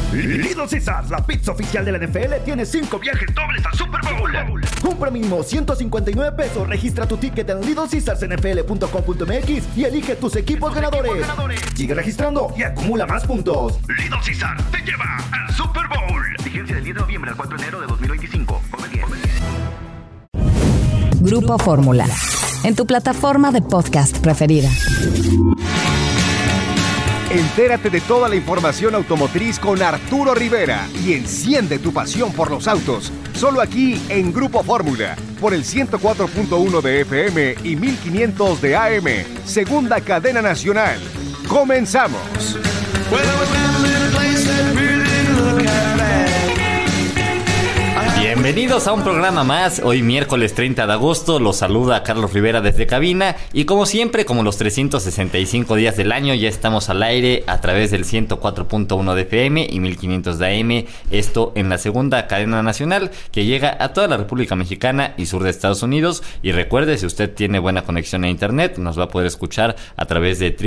Little Caesars, la pizza oficial de la NFL, tiene 5 viajes dobles al Super Bowl. Compra mínimo $159. Registra tu ticket en LittleCaesarsNFL.com.mx y elige tus equipos ganadores. Sigue registrando y acumula más puntos. Little Caesars te lleva al Super Bowl. Vigencia del 10 de noviembre al 4 de enero de 2025. Come bien. Grupo Fórmula, en tu plataforma de podcast preferida. Entérate de toda la información automotriz con Arturo Rivera y enciende tu pasión por los autos. Solo aquí en Grupo Fórmula, por el 104.1 de FM y 1500 de AM, segunda cadena nacional. ¡Comenzamos! Bienvenidos a un programa más. Hoy miércoles 30 de agosto los saluda Carlos Rivera desde cabina y como siempre, como los 365 días del año, ya estamos al aire a través del 104.1 de FM y 1500 de AM, esto en la segunda cadena nacional que llega a toda la República Mexicana y sur de Estados Unidos. Y recuerde, si usted tiene buena conexión a internet, nos va a poder escuchar a través de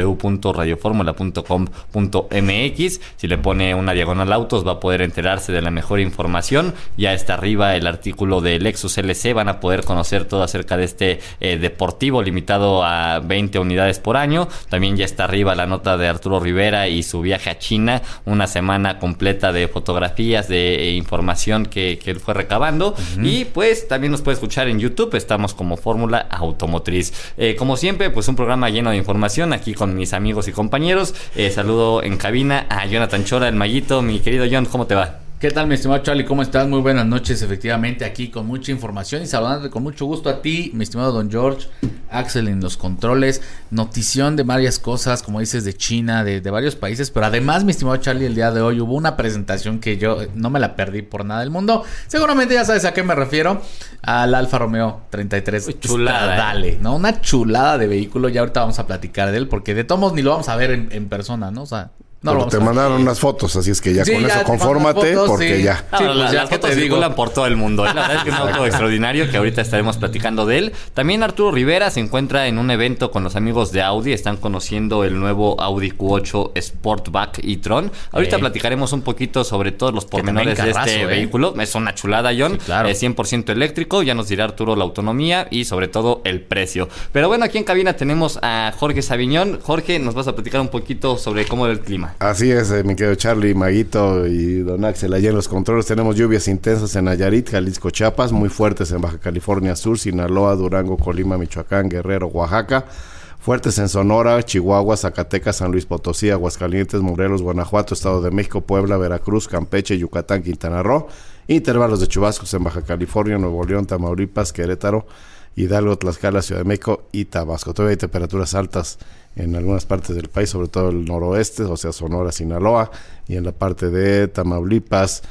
www.radioformula.com.mx. Si le pone una diagonal autos va a poder enterarse de la mejor información. Ya está arriba el artículo de Lexus LC, van a poder conocer todo acerca de este deportivo limitado a 20 unidades por año. También ya está arriba la nota de Arturo Rivera y su viaje a China, una semana completa de fotografías, de información que él fue recabando. Y pues también nos puede escuchar en YouTube, estamos como Fórmula Automotriz. Como siempre, pues un programa lleno de información aquí con mis amigos y compañeros. Saludo en cabina a Jonathan Chora, el Mayito. Mi querido John, ¿cómo te va? ¿Qué tal, mi estimado Charlie? ¿Cómo estás? Muy buenas noches, efectivamente, aquí con mucha información y saludándote con mucho gusto a ti, mi estimado Don George, Axel en los controles, notición de varias cosas, como dices, de China, de varios países, pero además, mi estimado Charlie, el día de hoy hubo una presentación que yo no me la perdí por nada del mundo. Seguramente ya sabes a qué me refiero, al Alfa Romeo 33. Uy, chulada, dale, ¿no? Una chulada de vehículo, ya ahorita vamos a platicar de él, porque de todos modos ni lo vamos a ver en persona, ¿no? O sea... No, pero te mandaron unas fotos, así es que ya sí, con ya eso confórmate, fotos, porque sí. ya. Sí, pues las fotos circulan por todo el mundo. La verdad es que es un auto extraordinario que ahorita estaremos platicando de él. También Arturo Rivera se encuentra en un evento con los amigos de Audi. Están conociendo el nuevo Audi Q8 Sportback e-tron. Ahorita platicaremos un poquito sobre todos los pormenores de este vehículo. Es una chulada, John. Sí, claro. 100% eléctrico. Ya nos dirá Arturo la autonomía y sobre todo el precio. Pero bueno, aquí en cabina tenemos a Jorge Saviñón. Jorge, nos vas a platicar un poquito sobre cómo es el clima. Así es, mi querido Charlie, Maguito y Don Axel, allá en los controles tenemos lluvias intensas en Nayarit, Jalisco, Chiapas, muy fuertes en Baja California Sur, Sinaloa, Durango, Colima, Michoacán, Guerrero, Oaxaca, fuertes en Sonora, Chihuahua, Zacatecas, San Luis Potosí, Aguascalientes, Morelos, Guanajuato, Estado de México, Puebla, Veracruz, Campeche, Yucatán, Quintana Roo, intervalos de chubascos en Baja California, Nuevo León, Tamaulipas, Querétaro, Hidalgo, Tlaxcala, Ciudad de México y Tabasco. Todavía hay temperaturas altas en algunas partes del país, sobre todo el noroeste, o sea, Sonora, Sinaloa, y en la parte de Tamaulipas,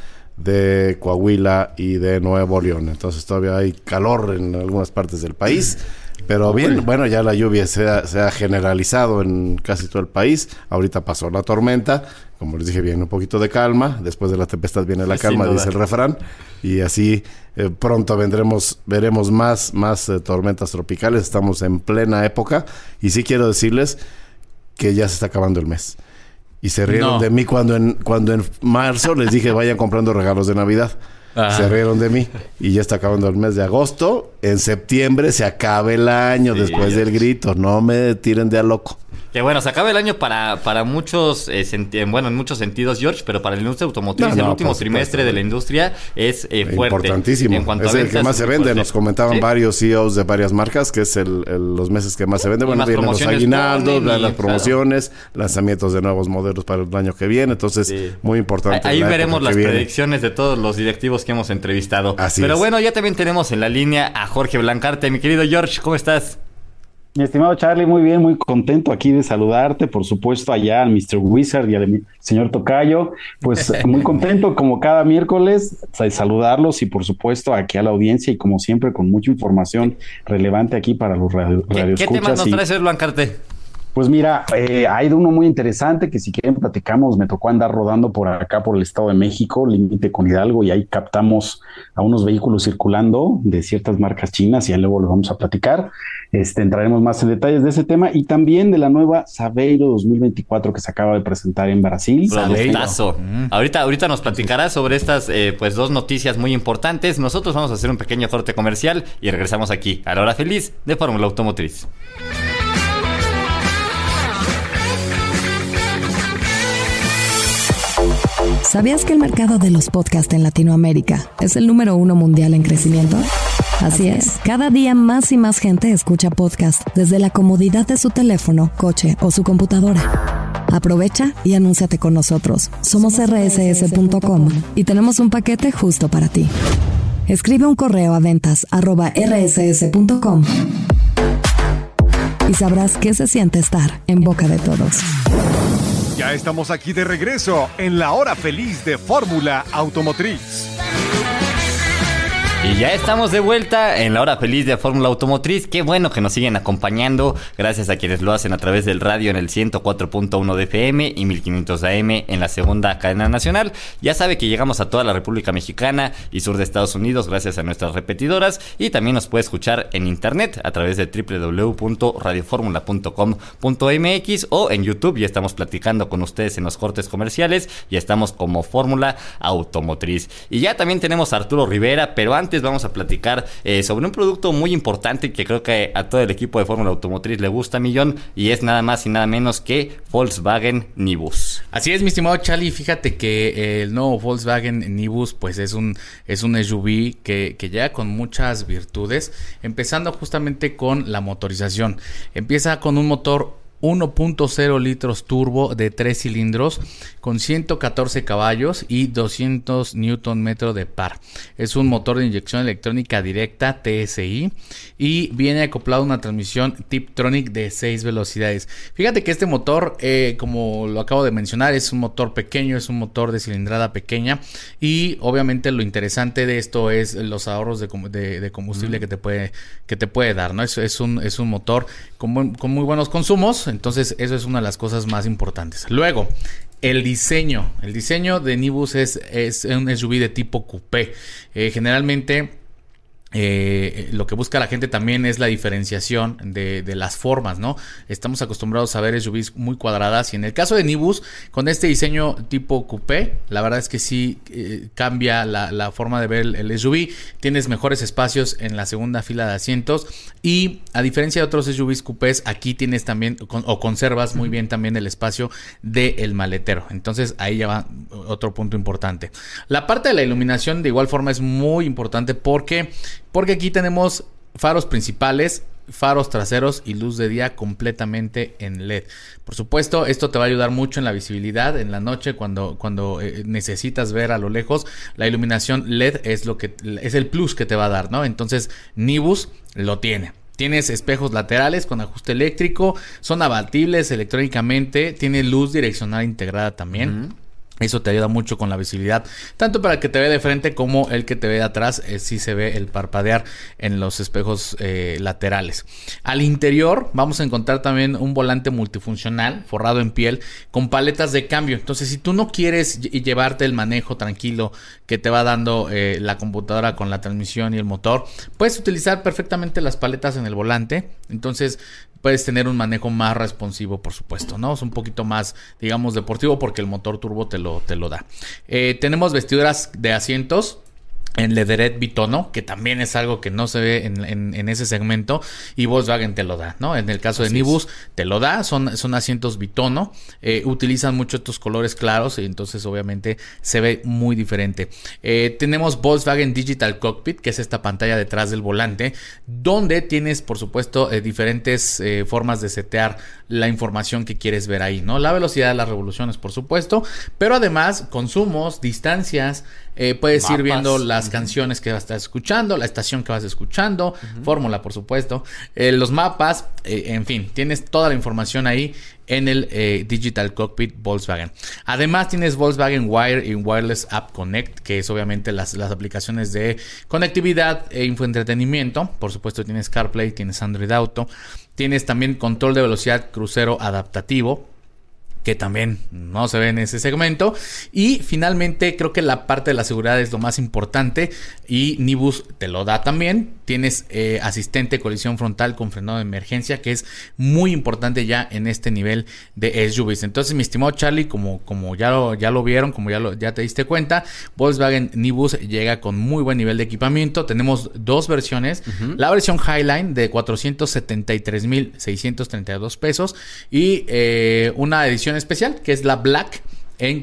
de Coahuila y de Nuevo León. Entonces todavía hay calor en algunas partes del país, pero bien, bueno, ya la lluvia se ha generalizado en casi todo el país. Ahorita pasó la tormenta, como les dije, viene un poquito de calma, después de la tempestad viene la calma, dice el refrán, y así pronto veremos más tormentas tropicales. Estamos en plena época, y sí quiero decirles que ya se está acabando el mes. Y se rieron de mí cuando en marzo les dije vayan comprando regalos de Navidad. Se rieron de mí y ya está acabando el mes de agosto. En septiembre se acaba el año, sí, después del grito. No me tiren de a loco. Que bueno, se acaba el año para muchos, en muchos sentidos, George, pero para la industria automotriz, el último trimestre de la industria es fuerte. Importantísimo. En cuanto es a ventas, el que más se vende. Nos comentaban varios CEOs de varias marcas que es los meses que más se vende. Bueno, vienen los aguinaldos, las promociones, lanzamientos de nuevos modelos para el año que viene. Entonces, muy importante. Ahí veremos las predicciones de todos los directivos que hemos entrevistado. Pero bueno, ya también tenemos en la línea a Jorge Blancarte. Mi querido George, ¿cómo estás? Mi estimado Charlie, muy bien, muy contento aquí de saludarte, por supuesto allá al Mr. Wizard y al señor Tocayo, pues muy contento como cada miércoles de saludarlos y por supuesto aquí a la audiencia y como siempre con mucha información relevante aquí para los radioescuchas. ¿Qué temas nos traes, Blancarte? Pues mira, hay de uno muy interesante que si quieren platicamos, me tocó andar rodando por acá, por el Estado de México, límite con Hidalgo, y ahí captamos a unos vehículos circulando de ciertas marcas chinas y ahí luego los vamos a platicar. Entraremos más en detalles de ese tema y también de la nueva Saveiro 2024 que se acaba de presentar en Brasil. Productazo. Ahorita nos platicarás sobre estas pues dos noticias muy importantes. Nosotros vamos a hacer un pequeño corte comercial y regresamos aquí a la hora feliz de Fórmula Automotriz. ¿Sabías que el mercado de los podcasts en Latinoamérica es el número 1 mundial en crecimiento? Así es, cada día más y más gente escucha podcasts desde la comodidad de su teléfono, coche o su computadora. Aprovecha y anúnciate con nosotros. Somos rss.com y tenemos un paquete justo para ti. Escribe un correo a ventas@rss.com y sabrás qué se siente estar en boca de todos. Ya estamos aquí de regreso en la hora feliz de Fórmula Automotriz. Y ya estamos de vuelta en la hora feliz de Fórmula Automotriz. Qué bueno que nos siguen acompañando. Gracias a quienes lo hacen a través del radio en el 104.1 de FM y 1500 AM en la segunda cadena nacional. Ya sabe que llegamos a toda la República Mexicana y sur de Estados Unidos gracias a nuestras repetidoras. Y también nos puede escuchar en internet a través de www.radioformula.com.mx o en YouTube. Ya estamos platicando con ustedes en los cortes comerciales. Ya estamos como Fórmula Automotriz. Y ya también tenemos a Arturo Rivera, pero antes vamos a platicar sobre un producto muy importante que creo que a todo el equipo de Fórmula Automotriz le gusta millón, y es nada más y nada menos que Volkswagen Nibus. Así es, mi estimado Charlie, fíjate que el nuevo Volkswagen Nibus pues es un SUV que llega con muchas virtudes, empezando justamente con la motorización. Empieza con un motor 1.0 litros turbo de 3 cilindros con 114 caballos y 200 Nm de par. Es un motor de inyección electrónica directa TSI y viene acoplado a una transmisión Tiptronic de 6 velocidades. Fíjate que este motor, como lo acabo de mencionar, es un motor pequeño, es un motor de cilindrada pequeña y obviamente lo interesante de esto es los ahorros de combustible que te puede dar, ¿no? Es un motor con muy buenos consumos. Entonces eso es una de las cosas más importantes. Luego, el diseño de Nibus es un SUV de tipo coupé. Generalmente lo que busca la gente también es la diferenciación de las formas, ¿no? Estamos acostumbrados a ver SUVs muy cuadradas y en el caso de Nibus, con este diseño tipo coupé, la verdad es que sí cambia la forma de ver el SUV. Tienes mejores espacios en la segunda fila de asientos y a diferencia de otros SUVs coupés, aquí tienes también conservas muy bien también el espacio del maletero. Entonces ahí ya va otro punto importante. La parte de la iluminación de igual forma es muy importante porque aquí tenemos faros principales, faros traseros y luz de día completamente en LED. Por supuesto, esto te va a ayudar mucho en la visibilidad en la noche cuando necesitas ver a lo lejos. La iluminación LED es el plus que te va a dar, ¿no? Entonces, Nibus lo tiene. Tienes espejos laterales con ajuste eléctrico, son abatibles electrónicamente, tiene luz direccional integrada también. Eso te ayuda mucho con la visibilidad, tanto para el que te ve de frente como el que te ve de atrás. Sí se ve el parpadear en los espejos laterales. Al interior vamos a encontrar también un volante multifuncional forrado en piel con paletas de cambio. Entonces, si tú no quieres llevarte el manejo tranquilo que te va dando la computadora con la transmisión y el motor, puedes utilizar perfectamente las paletas en el volante. Entonces puedes tener un manejo más responsivo, por supuesto, ¿no? Es un poquito más, digamos, deportivo porque el motor turbo te lo da. Tenemos vestiduras de asientos en leatherette bitono, que también es algo que no se ve en ese segmento, y Volkswagen te lo da, ¿no? En el caso de Nibus te lo da, son asientos bitono, utilizan mucho estos colores claros y entonces obviamente se ve muy diferente. Tenemos Volkswagen Digital Cockpit, que es esta pantalla detrás del volante, donde tienes por supuesto diferentes formas de setear la información que quieres ver ahí, ¿no? La velocidad, las revoluciones, por supuesto, pero además consumos, distancias, puedes ir viendo las canciones que vas a estar escuchando, la estación que vas escuchando, fórmula, por supuesto, los mapas, en fin, tienes toda la información ahí en el Digital Cockpit Volkswagen. Además tienes Volkswagen Wire y Wireless App Connect, que es obviamente las aplicaciones de conectividad e infoentretenimiento. Por supuesto tienes CarPlay, tienes Android Auto, Tienes también control de velocidad crucero adaptativo, que también no se ve en ese segmento. Y finalmente creo que la parte de la seguridad es lo más importante y Nibus te lo da también. Tienes asistente de colisión frontal con frenado de emergencia, que es muy importante ya en este nivel de SUVs. Entonces, mi estimado Charlie, como ya lo vieron, como ya te diste cuenta, Volkswagen Nibus llega con muy buen nivel de equipamiento. Tenemos dos versiones, la versión Highline de 473,632 pesos y una edición especial que es la Black en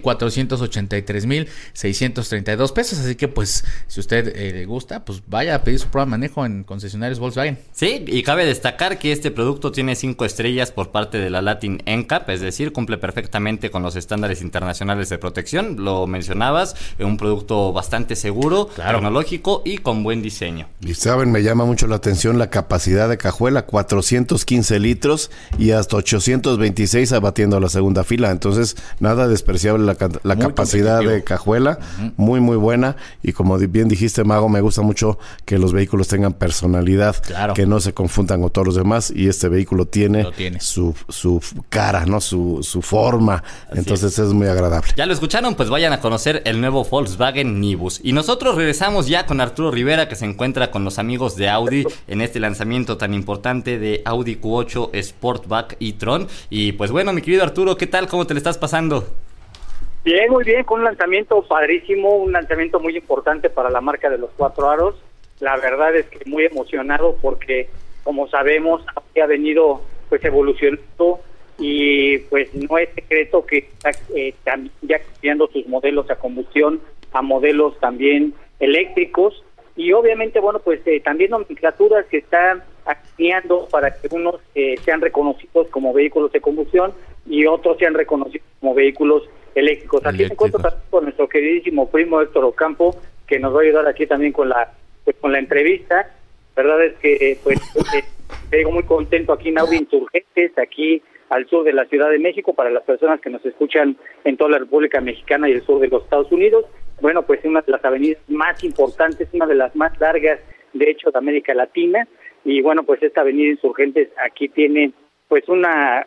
483,632 pesos. Así que pues si usted le gusta, pues vaya a pedir su prueba de manejo en concesionarios Volkswagen. Sí, y cabe destacar que este producto tiene 5 estrellas por parte de la Latin NCAP, es decir, cumple perfectamente con los estándares internacionales de protección. Lo mencionabas, un producto bastante seguro, tecnológico y con buen diseño. Y saben, me llama mucho la atención la capacidad de cajuela, 415 litros y hasta 826 abatiendo a la segunda fila. Entonces, nada despreciable la capacidad de cajuela, muy muy buena. Y como bien dijiste, Mago, me gusta mucho que los vehículos tengan personalidad, que no se confundan con todos los demás, y este vehículo tiene. Su cara, ¿no? Su forma. Entonces es muy agradable. Ya lo escucharon, pues vayan a conocer el nuevo Volkswagen Nibus. Y nosotros regresamos ya con Arturo Rivera, que se encuentra con los amigos de Audi en este lanzamiento tan importante de Audi Q8 Sportback e-tron. Y pues bueno, mi querido Arturo, ¿qué tal? ¿Cómo te le estás pasando? Bien, muy bien, con un lanzamiento padrísimo, un lanzamiento muy importante para la marca de los 4 aros. La verdad es que muy emocionado porque, como sabemos, ha venido pues evolucionando y pues no es secreto que está ya cambiando sus modelos a combustión a modelos también eléctricos, y obviamente, bueno, pues también nomenclaturas que están alineando para que unos sean reconocidos como vehículos de combustión y otros sean reconocidos como vehículos eléctricos. Aquí me encuentro también con nuestro queridísimo primo Héctor Ocampo, que nos va a ayudar aquí también con la entrevista. La verdad es que estoy muy contento aquí en Audi Insurgentes, aquí al sur de la Ciudad de México, para las personas que nos escuchan en toda la República Mexicana y el sur de los Estados Unidos. Bueno, pues una de las avenidas más importantes, una de las más largas, de hecho, de América Latina. Y bueno, pues esta avenida Insurgentes aquí tiene pues una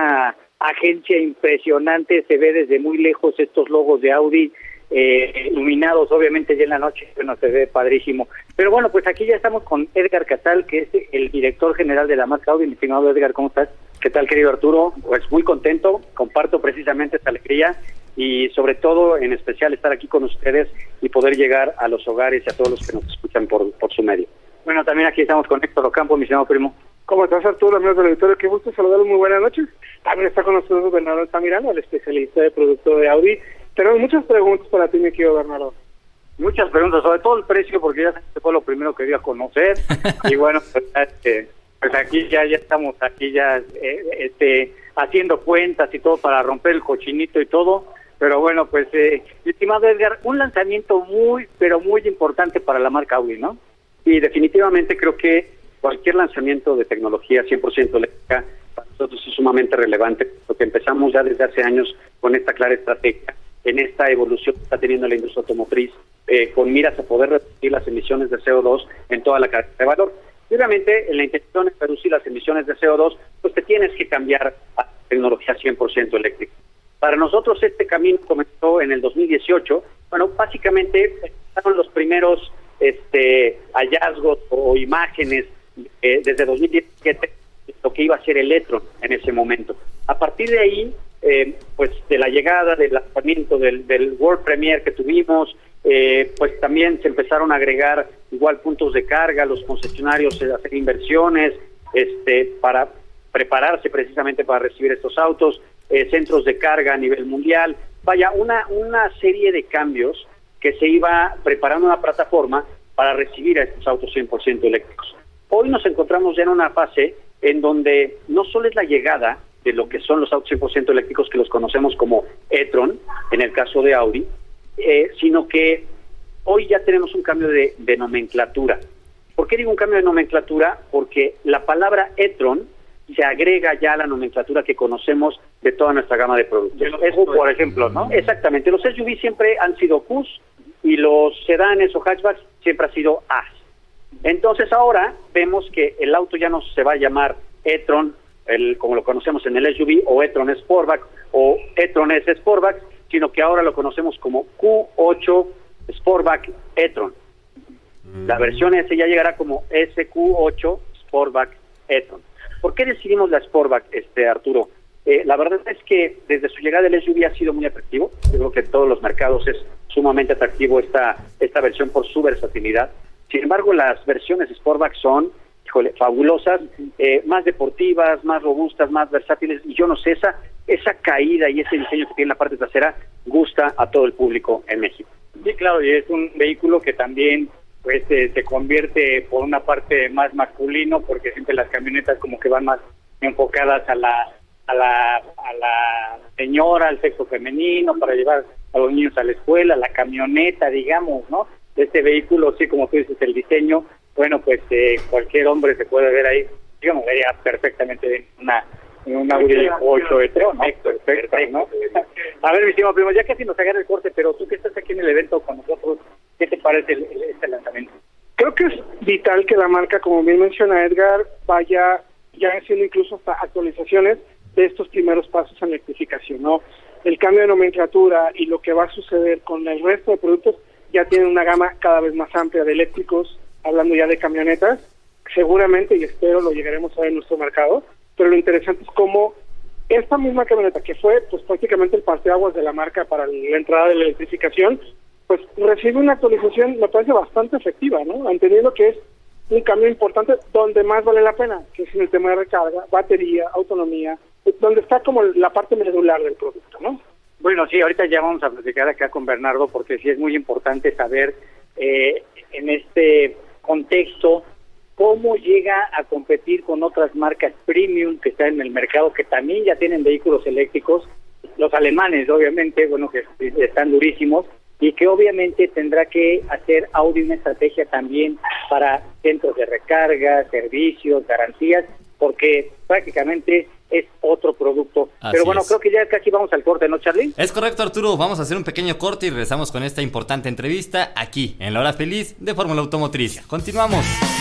agencia impresionante. Se ve desde muy lejos estos logos de Audi iluminados, obviamente ya en la noche, bueno, se ve padrísimo. Pero bueno, pues aquí ya estamos con Edgar Casal, que es el director general de la marca Audi. Mi estimado Edgar, ¿cómo estás? ¿Qué tal, querido Arturo? Pues muy contento, comparto precisamente esta alegría y sobre todo, en especial, estar aquí con ustedes y poder llegar a los hogares y a todos los que nos escuchan por su medio. Bueno, también aquí estamos con Héctor Ocampo, mi estimado primo. ¿Cómo estás, Arturo, amigos del auditorio? Qué gusto saludarlos, muy buenas noches. También está con nosotros Bernardo Tamirano, el especialista de producto de Audi. Tenemos muchas preguntas para ti, mi querido Bernardo. Muchas preguntas, sobre todo el precio, porque ya fue lo primero que dio a conocer. Y bueno, pues aquí ya estamos aquí ya haciendo cuentas y todo para romper el cochinito y todo. Pero bueno, pues, estimado Edgar, un lanzamiento muy, pero muy importante para la marca Audi, ¿no? Y definitivamente creo que cualquier lanzamiento de tecnología 100% eléctrica para nosotros es sumamente relevante, porque empezamos ya desde hace años con esta clara estrategia, en esta evolución que está teniendo la industria automotriz, con miras a poder reducir las emisiones de CO2 en toda la cadena de valor. Y obviamente, en la intención de reducir las emisiones de CO2, pues te tienes que cambiar a tecnología 100% eléctrica. Para nosotros este camino comenzó en el 2018. Bueno, básicamente empezaron los primeros hallazgos o imágenes desde 2017 de lo que iba a ser el e-tron en ese momento. A partir de ahí, pues de la llegada del lanzamiento del World Premiere que tuvimos, pues también se empezaron a agregar igual puntos de carga, los concesionarios hacer inversiones para prepararse precisamente para recibir estos autos, centros de carga a nivel mundial. Vaya, una serie de cambios que se iba preparando una plataforma para recibir a estos autos 100% eléctricos. Hoy nos encontramos ya en una fase en donde no solo es la llegada de lo que son los autos 100% eléctricos, que los conocemos como e-tron, en el caso de Audi, sino que hoy ya tenemos un cambio de nomenclatura. ¿Por qué digo un cambio de nomenclatura? Porque la palabra e-tron se agrega ya a la nomenclatura que conocemos de toda nuestra gama de productos. Por ejemplo, ¿no? Exactamente. Los SUV siempre han sido Qs y los sedanes o hatchbacks siempre ha sido As. Entonces ahora vemos que el auto ya no se va a llamar e-tron, como lo conocemos en el SUV, o e-tron Sportback, o e-tron S Sportback, sino que ahora lo conocemos como Q8 Sportback e-tron. La versión S ya llegará como SQ8 Sportback e-tron. ¿Por qué decidimos la Sportback, Arturo? La verdad es que desde su llegada el SUV ha sido muy atractivo. Yo creo que en todos los mercados es sumamente atractivo esta versión por su versatilidad. Sin embargo, las versiones Sportback son, fabulosas, más deportivas, más robustas, más versátiles, y yo no sé, esa caída y ese diseño que tiene en la parte trasera gusta a todo el público en México. Sí, claro, y es un vehículo que también pues se convierte por una parte más masculino, porque siempre las camionetas como que van más enfocadas a la señora, al sexo femenino, para llevar a los niños a la escuela, la camioneta, digamos, ¿no? De este vehículo, sí, como tú dices, el diseño, bueno, pues cualquier hombre se puede ver ahí, digamos, vería perfectamente en una Audi 8 e-tron, ¿no? Perfecto, ¿no? A ver, mi estimado primo, ya casi nos agarra el corte, pero tú que estás aquí en el evento con nosotros, ¿qué te parece este lanzamiento? Creo que es vital que la marca, como bien menciona Edgar, vaya ya haciendo incluso hasta actualizaciones de estos primeros pasos en electrificación, ¿no? El cambio de nomenclatura y lo que va a suceder con el resto de productos ya tienen una gama cada vez más amplia de eléctricos, hablando ya de camionetas, seguramente, y espero lo llegaremos a ver en nuestro mercado, pero lo interesante es cómo esta misma camioneta, que fue pues prácticamente el parteaguas de la marca para la entrada de la electrificación, pues recibe una actualización, me parece bastante efectiva, ¿no? Entendiendo que es un cambio importante donde más vale la pena, que es en el tema de recarga, batería, autonomía, donde está como la parte medular del producto, ¿no? Bueno, sí, ahorita ya vamos a platicar acá con Bernardo, porque sí es muy importante saber en este contexto cómo llega a competir con otras marcas premium que están en el mercado, que también ya tienen vehículos eléctricos, los alemanes, obviamente, bueno, que están durísimos, y que obviamente tendrá que hacer Audi una estrategia también para centros de recarga, servicios, garantías, porque prácticamente es otro producto. Pero bueno, creo que ya casi vamos al corte, ¿no, Charlie? Es correcto, Arturo. Vamos a hacer un pequeño corte y regresamos con esta importante entrevista aquí en La Hora Feliz de Fórmula Automotriz. Continuamos.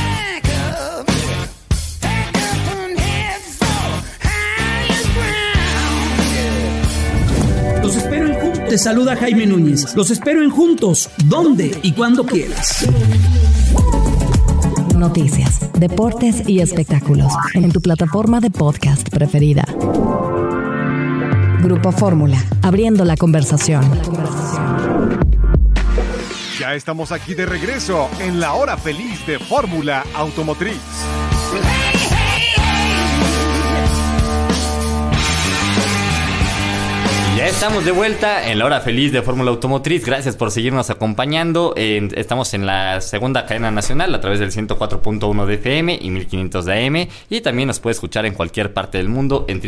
Los espero en Juntos. Te saluda Jaime Núñez. Los espero en Juntos, donde y cuando quieras. Noticias, deportes y espectáculos en tu plataforma de podcast preferida. Grupo Fórmula, abriendo la conversación. Ya estamos aquí de regreso en La Hora Feliz de Fórmula Automotriz. Ya estamos de vuelta en La Hora Feliz de Fórmula Automotriz. Gracias por seguirnos acompañando. Estamos en la segunda cadena nacional a través del 104.1 de FM y 1500 de AM. Y también nos puede escuchar en cualquier parte del mundo en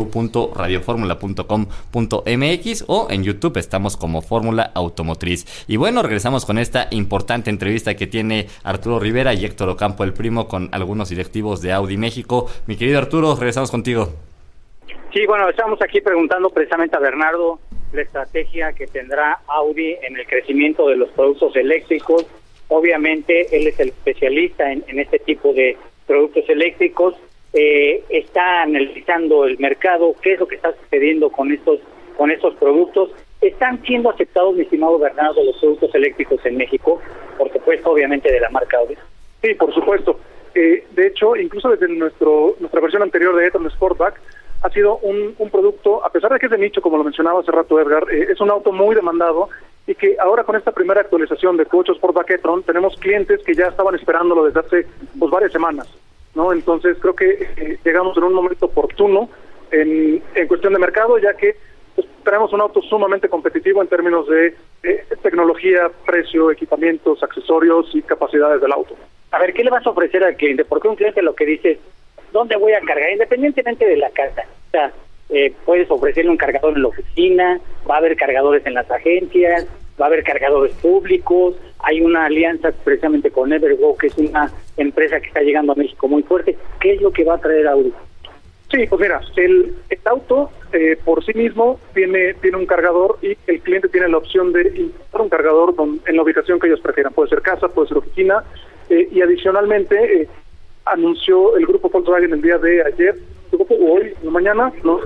www.radioformula.com.mx o en YouTube estamos como Fórmula Automotriz. Y bueno, regresamos con esta importante entrevista que tiene Arturo Rivera y Héctor Ocampo, el primo, con algunos directivos de Audi México. Mi querido Arturo, regresamos contigo. Sí, bueno, estamos aquí preguntando precisamente a Bernardo la estrategia que tendrá Audi en el crecimiento de los productos eléctricos. Obviamente, él es el especialista en este tipo de productos eléctricos. Está analizando el mercado, qué es lo que está sucediendo con estos productos. ¿Están siendo aceptados, mi estimado Bernardo, los productos eléctricos en México? Por supuesto, obviamente, de la marca Audi. Sí, por supuesto. De hecho, incluso desde nuestra versión anterior de e-tron Sportback, ha sido un producto, a pesar de que es de nicho, como lo mencionaba hace rato Edgar, es un auto muy demandado y que ahora con esta primera actualización de Q8 Sportback e-tron tenemos clientes que ya estaban esperándolo desde hace varias semanas, ¿no? Entonces creo que llegamos en un momento oportuno en cuestión de mercado, ya que tenemos un auto sumamente competitivo en términos de tecnología, precio, equipamientos, accesorios y capacidades del auto. A ver, ¿qué le vas a ofrecer al cliente? Porque un cliente lo que dice, ¿dónde voy a cargar? Independientemente de la casa. O sea, puedes ofrecerle un cargador en la oficina, va a haber cargadores en las agencias, va a haber cargadores públicos. Hay una alianza precisamente con Evergo, que es una empresa que está llegando a México muy fuerte. ¿Qué es lo que va a traer Audi? Sí, pues mira, el auto por sí mismo tiene un cargador y el cliente tiene la opción de instalar un cargador en la ubicación que ellos prefieran. Puede ser casa, puede ser oficina, y adicionalmente anunció el grupo Volkswagen el día de ayer, hoy, mañana, ¿no?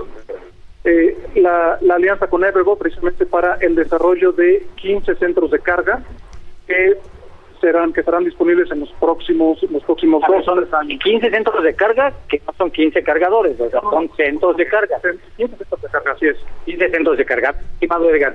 La alianza con Evergo precisamente para el desarrollo de 15 centros de carga que estarán disponibles en los próximos 2 años. 15 centros de carga, que no son 15 cargadores, o sea, son centros de carga. 15 centros de carga, así es. 15 centros de carga, estimado Edgar.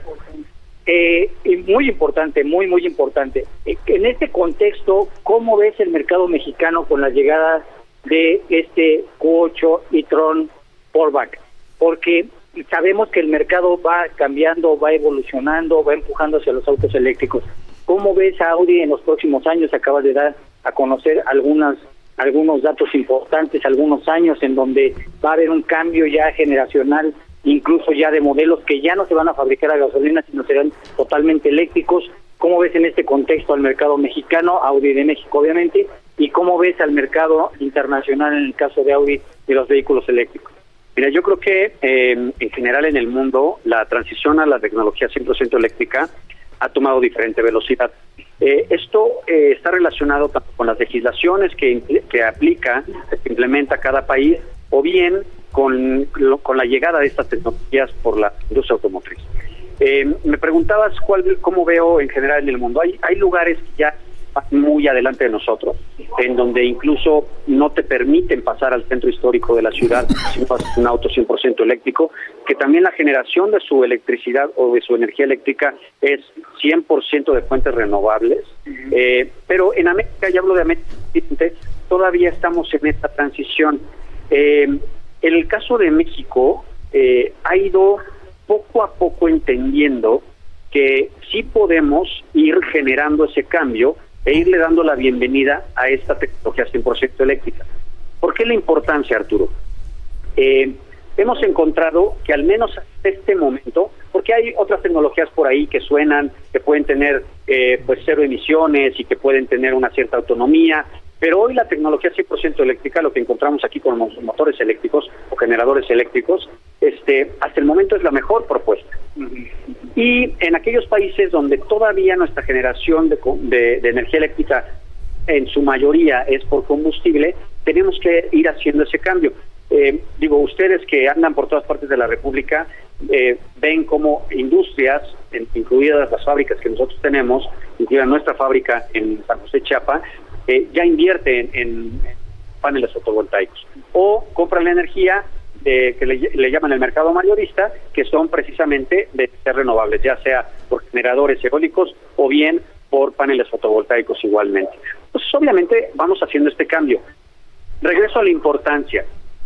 Y muy importante, muy importante. En este contexto, ¿cómo ves el mercado mexicano con la llegada de este Q8 e-tron Sportback? Porque sabemos que el mercado va cambiando, va evolucionando, va empujando hacia los autos eléctricos. ¿Cómo ves a Audi en los próximos años? Acabas de dar a conocer algunos datos importantes, algunos años en donde va a haber un cambio ya generacional, incluso ya de modelos que ya no se van a fabricar a gasolina, sino serán totalmente eléctricos. ¿Cómo ves en este contexto al mercado mexicano, Audi de México obviamente, y cómo ves al mercado internacional en el caso de Audi de los vehículos eléctricos? Mira, yo creo que en general en el mundo la transición a la tecnología 100% eléctrica ha tomado diferente velocidad. Esto está relacionado tanto con las legislaciones que aplica, que implementa cada país, o bien con la llegada de estas tecnologías por la industria automotriz. Me preguntabas cómo veo en general en el mundo. Hay lugares que ya van muy adelante de nosotros, en donde incluso no te permiten pasar al centro histórico de la ciudad si no pasas un auto 100% eléctrico, que también la generación de su electricidad o de su energía eléctrica es 100% de fuentes renovables. Pero en América, ya hablo de América, todavía estamos en esta transición. En el caso de México, ha ido poco a poco entendiendo que sí podemos ir generando ese cambio e irle dando la bienvenida a esta tecnología 100% eléctrica. ¿Por qué la importancia, Arturo? Hemos encontrado que al menos hasta este momento, porque hay otras tecnologías por ahí que suenan, que pueden tener pues cero emisiones y que pueden tener una cierta autonomía, pero hoy la tecnología 100% eléctrica, lo que encontramos aquí con los motores eléctricos o generadores eléctricos, hasta el momento es la mejor propuesta. Y en aquellos países donde todavía nuestra generación de energía eléctrica en su mayoría es por combustible, tenemos que ir haciendo ese cambio. Ustedes que andan por todas partes de la República, ven cómo industrias, incluidas las fábricas que nosotros tenemos, incluida nuestra fábrica en San José, Chiapas, ya invierte en paneles fotovoltaicos o compran la energía que le llaman el mercado mayorista, que son precisamente de ser renovables, ya sea por generadores eólicos o bien por paneles fotovoltaicos igualmente. Entonces, obviamente, vamos haciendo este cambio. Regreso a la importancia.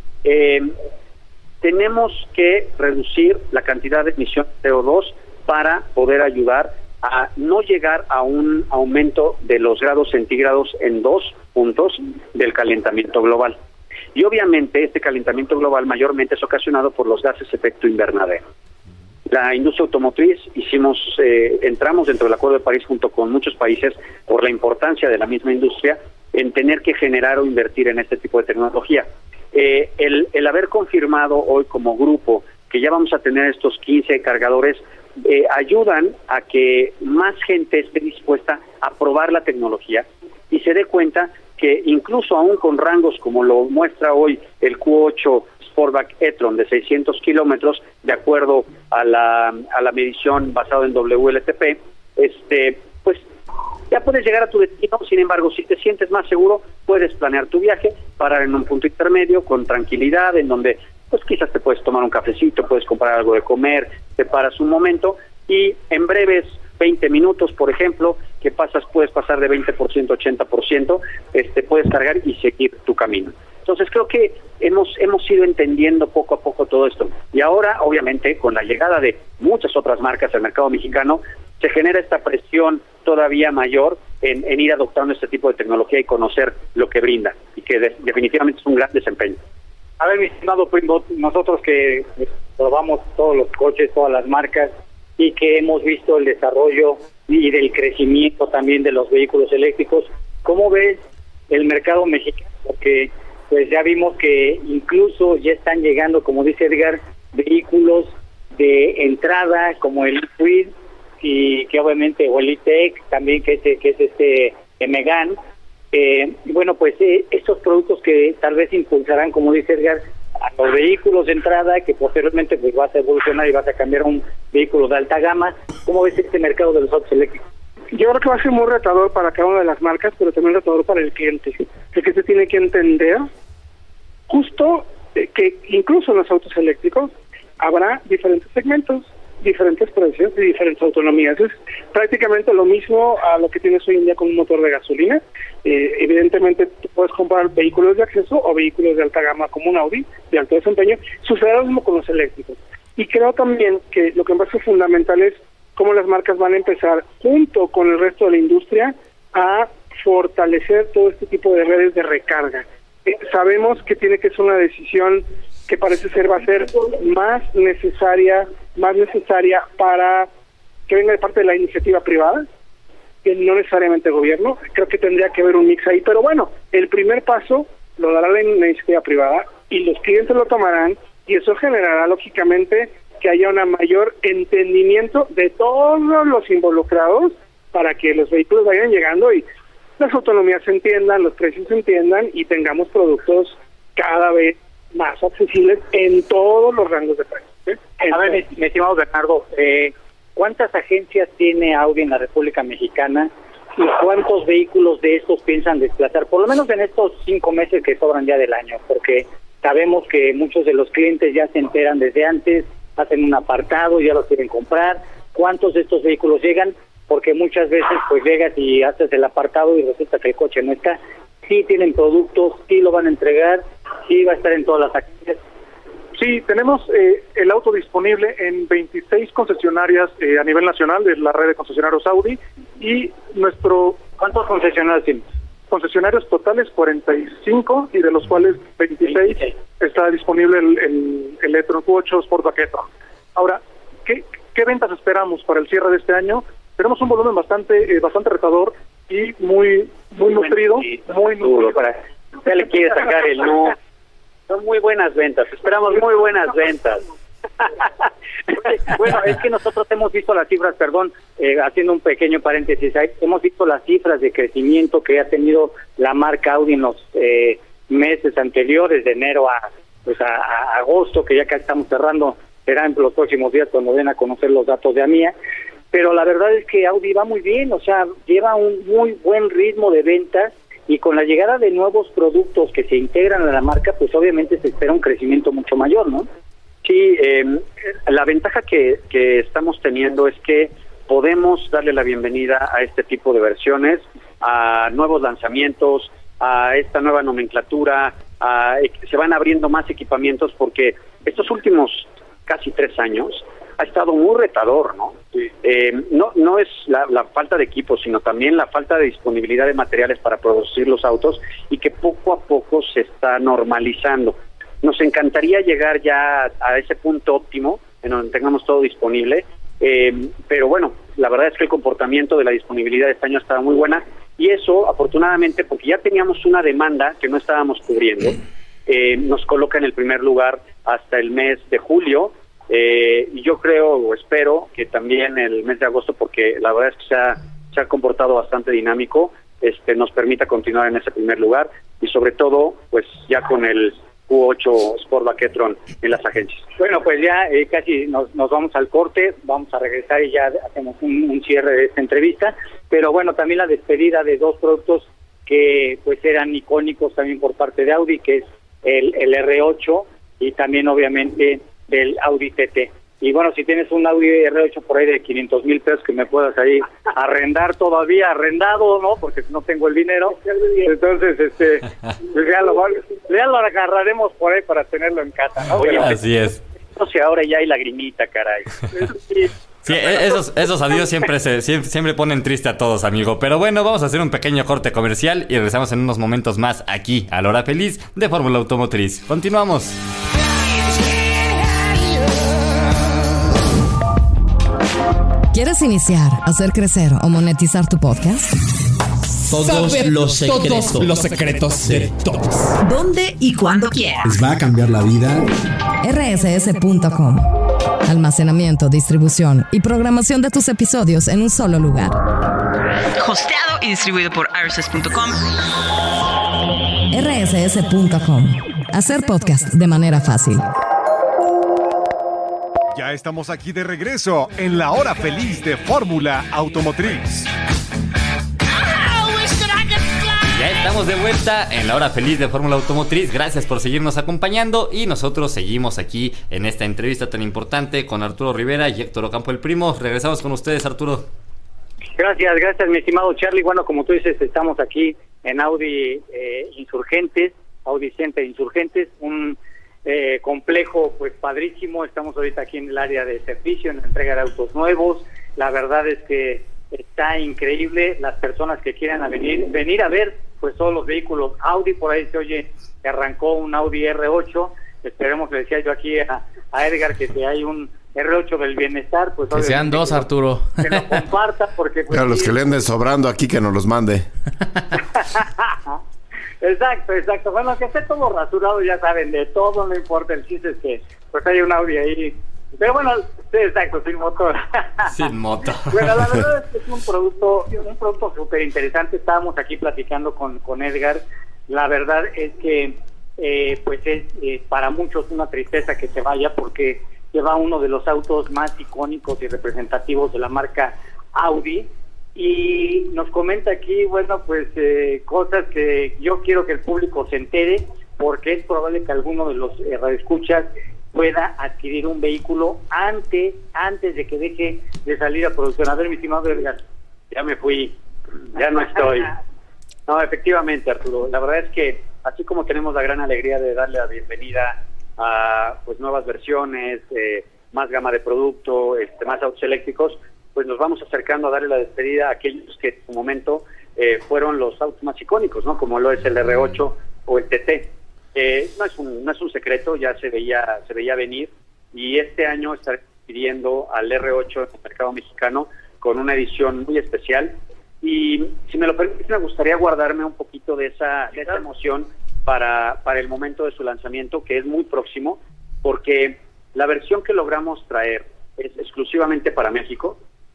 Tenemos que reducir la cantidad de emisión de CO2 para poder ayudar a no llegar a un aumento de los grados centígrados en 2 puntos del calentamiento global. Y obviamente este calentamiento global mayormente es ocasionado por los gases de efecto invernadero. La industria automotriz entramos dentro del Acuerdo de París junto con muchos países por la importancia de la misma industria en tener que generar o invertir en este tipo de tecnología. El haber confirmado hoy como grupo que ya vamos a tener estos 15 cargadores ayudan a que más gente esté dispuesta a probar la tecnología y se dé cuenta que incluso aún con rangos como lo muestra hoy el Q8 Sportback e-tron de 600 kilómetros, de acuerdo a la medición basada en WLTP, pues ya puedes llegar a tu destino. Sin embargo, si te sientes más seguro, puedes planear tu viaje, parar en un punto intermedio con tranquilidad, en donde pues quizás te puedes tomar un cafecito, puedes comprar algo de comer, te paras un momento y en breves 20 minutos, por ejemplo, puedes pasar de 20% a 80%, puedes cargar y seguir tu camino. Entonces creo que hemos ido entendiendo poco a poco todo esto. Y ahora, obviamente, con la llegada de muchas otras marcas al mercado mexicano, se genera esta presión todavía mayor en ir adoptando este tipo de tecnología y conocer lo que brinda, y que definitivamente es un gran desempeño. A ver, mi estimado primo, nosotros que probamos todos los coches, todas las marcas, y que hemos visto el desarrollo y del crecimiento también de los vehículos eléctricos, ¿cómo ves el mercado mexicano? Porque pues ya vimos que incluso ya están llegando, como dice Edgar, vehículos de entrada como el Quid y que obviamente, o el E-Tech también, que es Megane, Bueno, pues estos productos que tal vez impulsarán, como dice Edgar, a los vehículos de entrada, que posteriormente pues vas a evolucionar y vas a cambiar a un vehículo de alta gama. ¿Cómo ves este mercado de los autos eléctricos? Yo creo que va a ser muy retador para cada una de las marcas, pero también retador para el cliente. El cliente tiene que entender justo que incluso en los autos eléctricos habrá diferentes segmentos, diferentes precios y diferentes autonomías. Es prácticamente lo mismo a lo que tienes hoy en día con un motor de gasolina. Evidentemente tú puedes comprar vehículos de acceso o vehículos de alta gama como un Audi de alto desempeño. Sucederá lo mismo con los eléctricos. Y creo también que lo que me parece fundamental es cómo las marcas van a empezar, junto con el resto de la industria, a fortalecer todo este tipo de redes de recarga. Sabemos que tiene que ser una decisión que parece ser va a ser más necesaria para que venga de parte de la iniciativa privada, que no necesariamente el gobierno. Creo que tendría que haber un mix ahí, pero bueno, el primer paso lo dará la iniciativa privada y los clientes lo tomarán, y eso generará lógicamente que haya un mayor entendimiento de todos los involucrados para que los vehículos vayan llegando y las autonomías se entiendan, los precios se entiendan y tengamos productos cada vez más accesibles en todos los rangos de precios. A ver, mi estimado Bernardo, ¿cuántas agencias tiene Audi en la República Mexicana y cuántos vehículos de estos piensan desplazar, por lo menos en estos 5 meses que sobran ya del año? Porque sabemos que muchos de los clientes ya se enteran desde antes, hacen un apartado, ya los quieren comprar. ¿Cuántos de estos vehículos llegan? Porque muchas veces pues llegas y haces el apartado y resulta que el coche no está. Sí tienen productos, sí lo van a entregar, sí va a estar en todas las agencias. Sí, tenemos el auto disponible en 26 concesionarias a nivel nacional de la red de concesionarios Audi y ¿Cuántos concesionarios tienen? Concesionarios totales 45 y de los cuales 26 está disponible el e-tron Q8 Sportback e-tron. Ahora, ¿qué ventas esperamos para el cierre de este año? Tenemos un volumen bastante retador y muy nutrido, muy nutrido. Ya le quiere sacar el no. Son muy buenas ventas, esperamos muy buenas ventas. Bueno, es que nosotros hemos visto las cifras, haciendo un pequeño paréntesis, hemos visto las cifras de crecimiento que ha tenido la marca Audi en los meses anteriores, de enero a agosto, que ya casi estamos cerrando, será en los próximos días cuando den a conocer los datos de AMIA, pero la verdad es que Audi va muy bien, o sea, lleva un muy buen ritmo de ventas, y con la llegada de nuevos productos que se integran a la marca, pues obviamente se espera un crecimiento mucho mayor, ¿no? Sí, la ventaja que estamos teniendo es que podemos darle la bienvenida a este tipo de versiones, a nuevos lanzamientos, a esta nueva nomenclatura, se van abriendo más equipamientos porque estos últimos casi 3 años ha estado muy retador, ¿no? Sí. No es la falta de equipos, sino también la falta de disponibilidad de materiales para producir los autos y que poco a poco se está normalizando. Nos encantaría llegar ya a ese punto óptimo en donde tengamos todo disponible, pero bueno, la verdad es que el comportamiento de la disponibilidad de este año estaba muy buena y eso, afortunadamente, porque ya teníamos una demanda que no estábamos cubriendo, nos coloca en el primer lugar hasta el mes de julio. Y yo creo o espero que también el mes de agosto, porque la verdad es que se ha comportado bastante dinámico, nos permita continuar en ese primer lugar y sobre todo pues ya con el Q8 Sportback e-tron en las agencias. Bueno, pues ya casi nos vamos al corte, vamos a regresar y ya hacemos un cierre de esta entrevista, pero bueno, también la despedida de 2 productos que pues eran icónicos también por parte de Audi, que es el R8 y también obviamente del Audi TT. Y bueno, si tienes un Audi R8 por ahí de 500,000 pesos que me puedas ahí arrendar arrendado, ¿no? Porque no tengo el dinero. Entonces, pues ya lo agarraremos por ahí para tenerlo en casa, ¿no? Oye, así es. No sé, ahora ya hay lagrimita, caray. Sí, esos adiós siempre ponen triste a todos, amigo. Pero bueno, vamos a hacer un pequeño corte comercial y regresamos en unos momentos más aquí, a la hora feliz de Fórmula Automotriz. Continuamos. ¿Quieres iniciar, hacer crecer o monetizar tu podcast? Todos los secretos de todos. ¿Dónde y cuándo quieras? Les va a cambiar la vida. rss.com. Almacenamiento, distribución y programación de tus episodios en un solo lugar. Hosteado y distribuido por rss.com. rss.com. Hacer podcast de manera fácil. Ya estamos aquí de regreso en la hora feliz de Fórmula Automotriz. Ya estamos de vuelta en la hora feliz de Fórmula Automotriz. Gracias por seguirnos acompañando y nosotros seguimos aquí en esta entrevista tan importante con Arturo Rivera y Héctor Ocampo el Primo. Regresamos con ustedes, Arturo. Gracias, mi estimado Charlie. Bueno, como tú dices, estamos aquí en Audi Insurgentes, Audi Center Insurgentes, un complejo pues padrísimo. Estamos ahorita aquí en el área de servicio, en la entrega de autos nuevos. La verdad es que está increíble. Las personas que quieran venir a ver pues todos los vehículos Audi, por ahí se oye que arrancó un Audi R8. Esperemos, le decía yo aquí a Edgar, que si hay un R8 del bienestar, pues que sean dos, Arturo. Que lo comparta, porque pues, a los que le anden sobrando aquí, que nos los mande. Exacto. Bueno, que esté todo rasurado, ya saben, de todo, no importa. El chiste es que pues hay un Audi ahí. Pero bueno, sí, exacto, sin motor. Sin motor. Bueno, la verdad es que es un producto súper interesante. Estábamos aquí platicando con Edgar. La verdad es que pues es para muchos una tristeza que se vaya, porque lleva uno de los autos más icónicos y representativos de la marca Audi. Y nos comenta aquí, bueno, pues cosas que yo quiero que el público se entere, porque es probable que alguno de los radioescuchas pueda adquirir un vehículo antes de que deje de salir a producción. A ver, mi estimado Edgar. Ya me fui, ya no estoy. No, efectivamente, Arturo. La verdad es que así como tenemos la gran alegría de darle la bienvenida a pues nuevas versiones, más gama de producto, más autos eléctricos, pues nos vamos acercando a darle la despedida a aquellos que en su momento fueron los autos más icónicos, ¿no? Como lo es el R8 o el TT. No es un secreto, ya se veía venir, y este año estaré pidiendo al R8 en el mercado mexicano con una edición muy especial. Y si me lo permite, me gustaría guardarme un poquito de esa emoción para el momento de su lanzamiento, que es muy próximo, porque la versión que logramos traer es exclusivamente para México.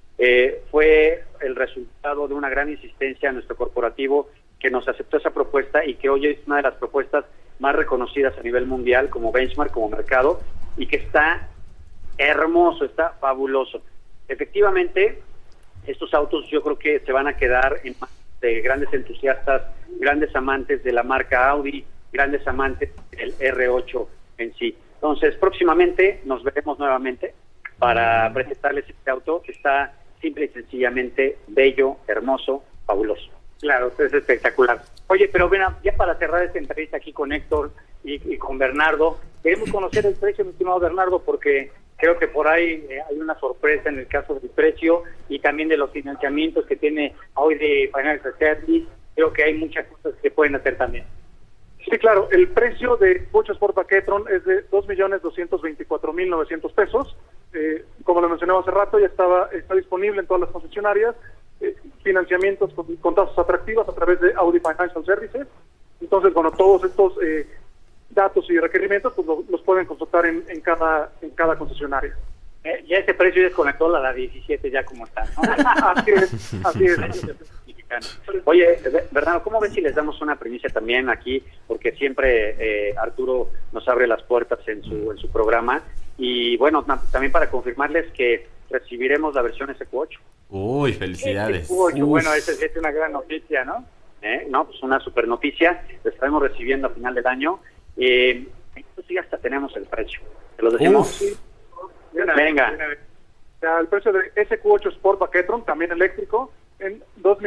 Fue el resultado de una gran insistencia a nuestro corporativo, que nos aceptó esa propuesta y que hoy es una de las propuestas más reconocidas a nivel mundial como benchmark, como mercado, y que está hermoso, está fabuloso. Efectivamente, estos autos yo creo que se van a quedar en manos de grandes entusiastas, grandes amantes de la marca Audi, grandes amantes del R8 en sí. Entonces, próximamente nos veremos nuevamente para presentarles este auto, que está simple y sencillamente bello, hermoso, fabuloso. Claro, es espectacular. Oye, pero ven, ya para cerrar esta entrevista aquí con Héctor y con Bernardo, queremos conocer el precio, mi estimado Bernardo, porque creo que por ahí hay una sorpresa en el caso del precio y también de los financiamientos que tiene hoy de Financial Service. Creo que hay muchas cosas que pueden hacer también. Sí, claro, el precio de Coche Sport Paquetron es de 2.224.900 pesos. Como lo mencionaba hace rato, ya está disponible en todas las concesionarias. Financiamientos con tasas atractivas a través de Audi Financial Services. Entonces, bueno, todos estos datos y requerimientos pues los pueden consultar en cada concesionaria. Ya ese precio desconectó la 17 ya como está, ¿no? Así es. Oye, Bernardo, ¿cómo ves si les damos una primicia también aquí? Porque siempre Arturo nos abre las puertas en su programa. Y bueno, también para confirmarles que recibiremos la versión SQ8. Uy, felicidades. Bueno, esa es una gran noticia, ¿no? No, pues una super noticia. Lo estaremos recibiendo a final del año. Entonces ya hasta tenemos el precio. ¿Te lo decimos? Venga. El precio de SQ8 Sport Paquetron, también eléctrico, en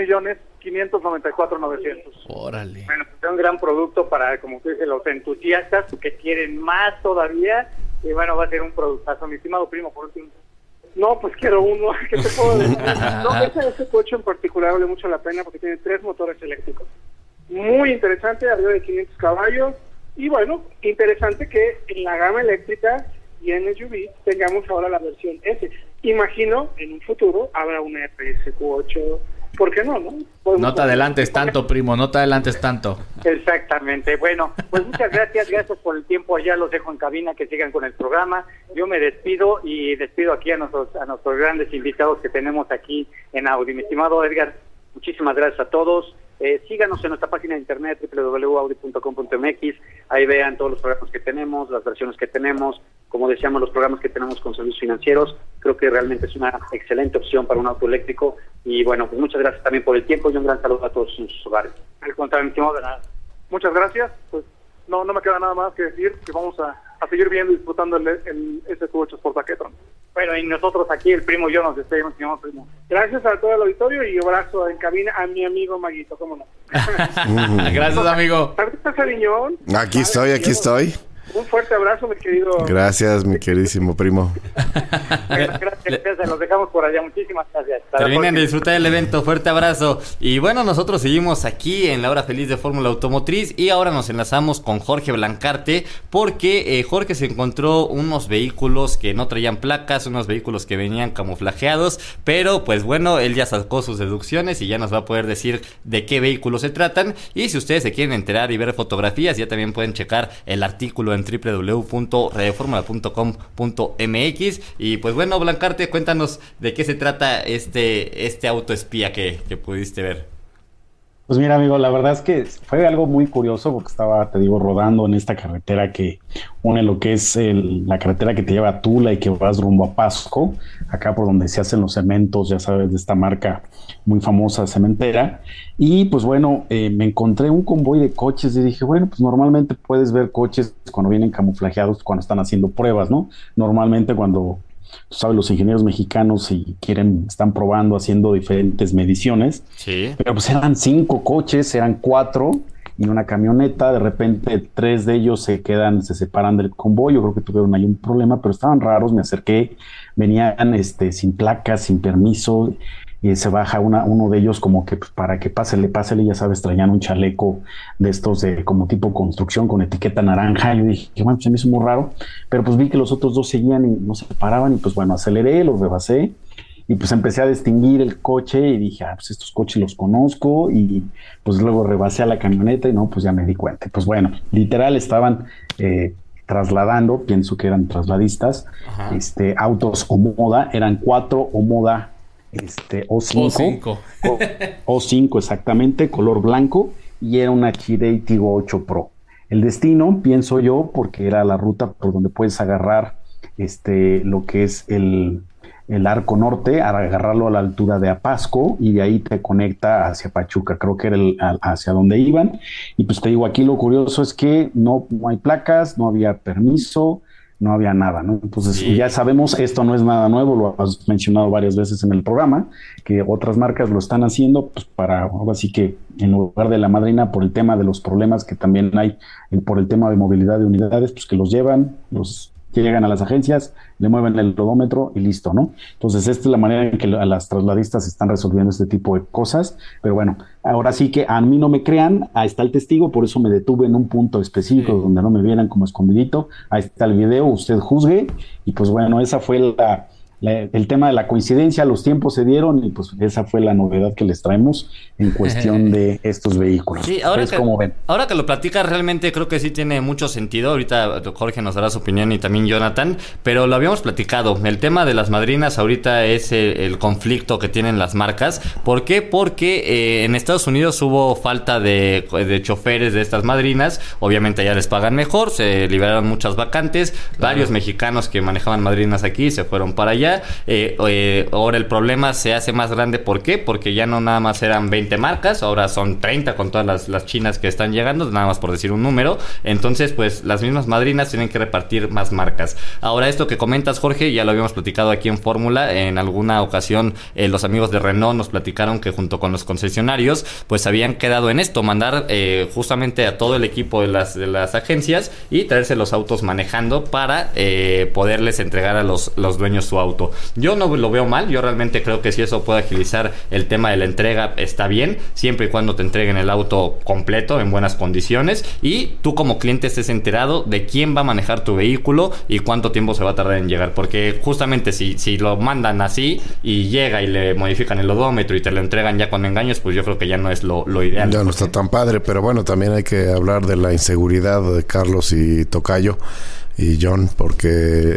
2.594.900. Órale. Bueno, pues es un gran producto para, como tú dices, los entusiastas que quieren más todavía. Y bueno, va a ser un productazo. Mi estimado primo, por último. No, pues quiero uno. ¿Qué te puedo decir? No, este coche en particular vale mucho la pena porque tiene 3 motores eléctricos. Muy interesante, arriba de 500 caballos. Y bueno, interesante que en la gama eléctrica y en SUV tengamos ahora la versión S. Imagino en un futuro habrá una RSQ8. ¿Por qué no? No te adelantes tanto, primo, no te adelantes tanto. Exactamente. Bueno, pues muchas gracias por el tiempo. Ya los dejo en cabina, que sigan con el programa. Yo me despido y despido aquí a nuestros grandes invitados que tenemos aquí en Audi. Mi estimado Edgar. Muchísimas gracias a todos. Síganos en nuestra página de internet www.audi.com.mx. Ahí vean todos los programas que tenemos, las versiones que tenemos, como decíamos, los programas que tenemos con servicios financieros. Creo que realmente es una excelente opción para un auto eléctrico. Y bueno, pues muchas gracias también por el tiempo y un gran saludo a todos en sus hogares. Al contrario, de nada. Muchas gracias. Pues no me queda nada más que decir que vamos a seguir viendo y disfrutando el SQ8 Sport Paquetron. Bueno, y nosotros aquí, el primo y yo, nos despedimos, señor primo. Gracias a todo el auditorio y abrazo en cabina a mi amigo Maguito, ¿cómo no? Gracias, amigo. ¿Estás Sariñón? Aquí estoy. Un fuerte abrazo, mi querido. Gracias, mi queridísimo primo. Gracias, los dejamos por allá. Muchísimas gracias. Terminen de disfrutar el evento. Fuerte abrazo. Y bueno, nosotros seguimos aquí en la hora feliz de Fórmula Automotriz y ahora nos enlazamos con Jorge Blancarte porque Jorge se encontró unos vehículos que no traían placas, unos vehículos que venían camuflajeados, pero pues bueno, él ya sacó sus deducciones y ya nos va a poder decir de qué vehículos se tratan. Y si ustedes se quieren enterar y ver fotografías, ya también pueden checar el artículo en www.radioformula.com.mx. Y pues bueno, Blancarte, cuéntanos de qué se trata este auto espía que pudiste ver. Pues mira, amigo, la verdad es que fue algo muy curioso porque estaba, te digo, rodando en esta carretera que une lo que es la carretera que te lleva a Tula y que vas rumbo a Pasco, acá por donde se hacen los cementos, ya sabes, de esta marca muy famosa cementera. Y pues bueno, me encontré un convoy de coches y dije, bueno, pues normalmente puedes ver coches cuando vienen camuflajeados, cuando están haciendo pruebas, ¿no? Normalmente cuando... Tú sabes, los ingenieros mexicanos están probando, haciendo diferentes mediciones. Sí. Pero pues eran 5 coches, eran 4 y una camioneta. De repente 3 de ellos se separan del convoy. Yo creo que tuvieron ahí un problema, pero estaban raros. Me acerqué, venían sin placas, sin permiso. Y se baja uno de ellos como que pues, para que pásele, ya sabes, traían un chaleco de estos como tipo construcción con etiqueta naranja. Yo dije, bueno, se me hizo muy raro, pero pues vi que los otros 2 seguían y no se paraban y pues bueno, aceleré, los rebasé y pues empecé a distinguir el coche y dije, pues estos coches los conozco y pues luego rebasé a la camioneta y no, pues ya me di cuenta. Pues bueno, literal estaban... trasladando, pienso que eran trasladistas, autos Omoda, eran 4 Omoda O5 exactamente, color blanco, y era una Chery Tiggo 8 Pro. El destino, pienso yo, porque era la ruta por donde puedes agarrar lo que es el arco norte, agarrarlo a la altura de Apasco y de ahí te conecta hacia Pachuca, creo que era hacia donde iban. Y pues te digo, aquí lo curioso es que no hay placas, no había permiso, no había nada, ¿no? Entonces sí. Ya sabemos, esto no es nada nuevo, lo has mencionado varias veces en el programa, que otras marcas lo están haciendo, pues para, ahora sí que en lugar de la madrina, por el tema de los problemas que también hay, por el tema de movilidad de unidades, pues que los llegan, llegan a las agencias, le mueven el odómetro y listo, ¿no? Entonces esta es la manera en que las trasladistas están resolviendo este tipo de cosas, pero bueno, ahora sí que a mí no me crean, ahí está el testigo, por eso me detuve en un punto específico donde no me vieran como escondidito, ahí está el video, usted juzgue, y pues bueno, esa fue el tema de la coincidencia, los tiempos se dieron y pues esa fue la novedad que les traemos en cuestión de estos vehículos. Sí, ahora que lo platicas realmente creo que sí tiene mucho sentido. Ahorita Jorge nos dará su opinión y también Jonathan, pero lo habíamos platicado. El tema de las madrinas ahorita es el conflicto que tienen las marcas. ¿Por qué? Porque en Estados Unidos hubo falta de choferes de estas madrinas. Obviamente ya les pagan mejor, se liberaron muchas vacantes. Varios mexicanos que manejaban madrinas aquí se fueron para allá. Ahora el problema se hace más grande. ¿Por qué? Porque ya no nada más eran 20 marcas, ahora son 30 con todas las chinas que están llegando, nada más por decir un número. Entonces pues las mismas madrinas tienen que repartir más marcas. Ahora esto que comentas, Jorge, ya lo habíamos platicado aquí en Fórmula. En alguna ocasión los amigos de Renault nos platicaron que junto con los concesionarios pues habían quedado en esto, mandar justamente a todo el equipo de las agencias y traerse los autos manejando para poderles entregar a los dueños su auto. Yo no lo veo mal, yo realmente creo que si eso puede agilizar el tema de la entrega está bien, siempre y cuando te entreguen el auto completo, en buenas condiciones, y tú como cliente estés enterado de quién va a manejar tu vehículo y cuánto tiempo se va a tardar en llegar, porque justamente si lo mandan así y llega y le modifican el odómetro y te lo entregan ya con engaños, pues yo creo que ya no es lo ideal. Ya no está tan padre, pero bueno, también hay que hablar de la inseguridad de Carlos y Tocayo y John, porque